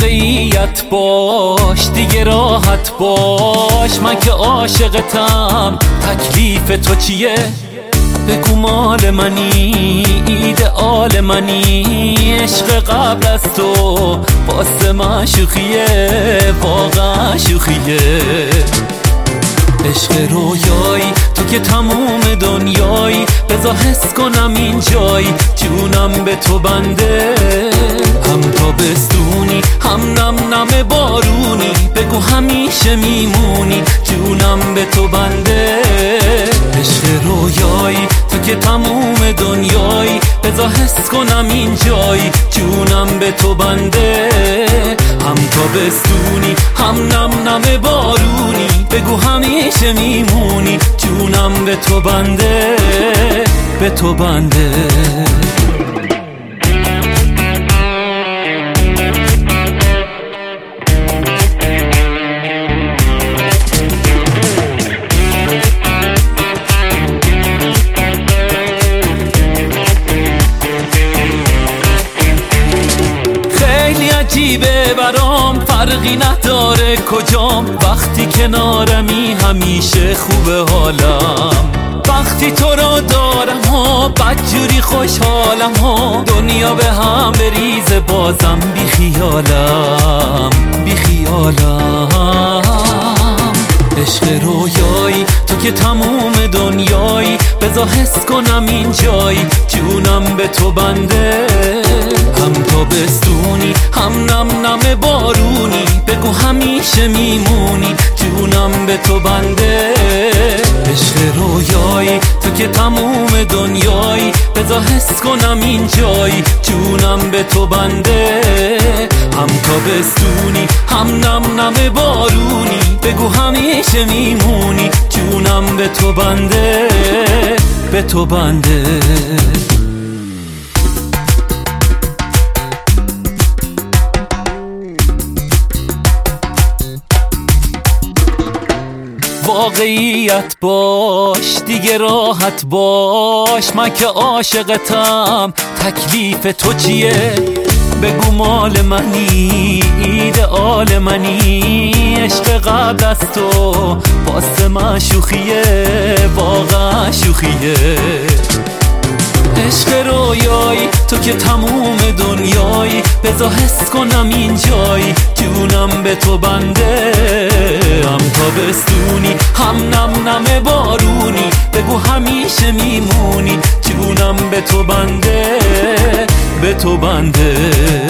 واقعیت باش، دیگه راحت باش، من که عاشقتم، تکلیف تو چیه؟ بگو مال منی، ایدئال منی، عشق قبل از تو واسه من شوخیه، واقعا شوخیه. عشق رویایی تو که تموم دنیایی، بذار حس کنم این جای جونم به تو بنده، هم تابستونی هم نم نم بارونی، بگو همیشه میمونی جونم به تو بنده. عشق رویایی تو که تموم دنیایی، بذار حس کنم این جای جونم به تو بنده، هم تابستونی هم نم نم بارونی، بگو همیشه میمونی جونم به تو بنده، به تو بنده. عجیبه برام، فرقی نداره کجام، وقتی کنارمی همیشه خوبه حالم، وقتی تو رو دارم ها بدجوری خوشحالم ها، دنیا به هم بریزه بازم بی خیالم، بی خیالم. عشق رویایی تو که تموم دنیایی، بذار حس کنم این جای جونم به تو بنده، هم تابستونی هم نم نم بارونی، بگو همیشه میمونی جونم به تو بنده. عشق رویایی تو که تموم دنیایی، بذار حس کنم این جای جونم به تو بنده، هم تابستونی هم نم نم بارونی، بگو همیشه میمونی جونم به تو بنده، به تو بنده. واقعیت باش، دیگه راحت باش، من که عاشقتم، تکلیف تو چیه؟ بگو مال منی، ایدئال منی، عشق قبل از تو واسه من شوخیه، واقعا شوخیه. عشق رویایی تو که تموم دنیایی، بذار حس کنم این جای جونم به تو بنده، هم تابستونی هم نم نم بارونی، بگو همیشه میمونی جونم به تو بنده، به تو بنده.